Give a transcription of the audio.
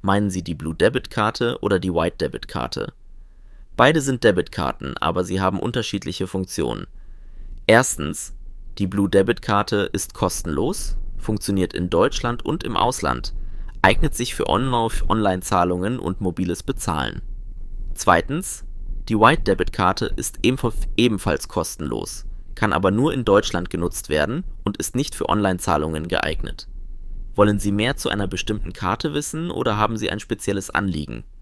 Meinen Sie die Blue Debit Karte oder die White Debit Karte? Beide sind Debitkarten, aber sie haben unterschiedliche Funktionen. Erstens, die Blue Debit Karte ist kostenlos, funktioniert in Deutschland und im Ausland, eignet sich für Online-Zahlungen und mobiles Bezahlen. Zweitens, die White Debit Karte ist ebenfalls kostenlos, kann aber nur in Deutschland genutzt werden und ist nicht für Online-Zahlungen geeignet. Wollen Sie mehr zu einer bestimmten Karte wissen oder haben Sie ein spezielles Anliegen?